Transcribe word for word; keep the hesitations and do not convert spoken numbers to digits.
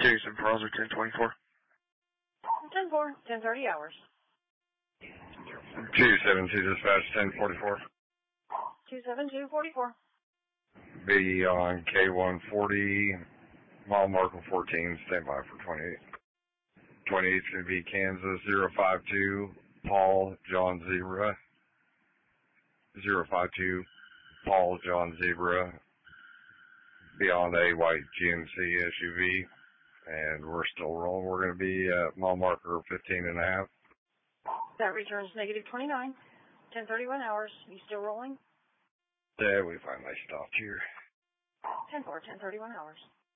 Jason Browser, ten twenty-four. ten four, ten thirty hours. two seven two dispatch, ten forty-four. two seven two, forty-four. B on K one forty, mile marker fourteen, stand by for twenty-eight. twenty-eight's going to be Kansas, zero five two, Paul, John Zebra. zero five two, Paul, John Zebra. Beyond a white G M C S U V. And we're still rolling. We're going to be at mile marker fifteen and a half. That returns negative twenty-nine. ten thirty-one hours. You still rolling? Yeah, we finally stopped here. ten four, ten thirty-one hours.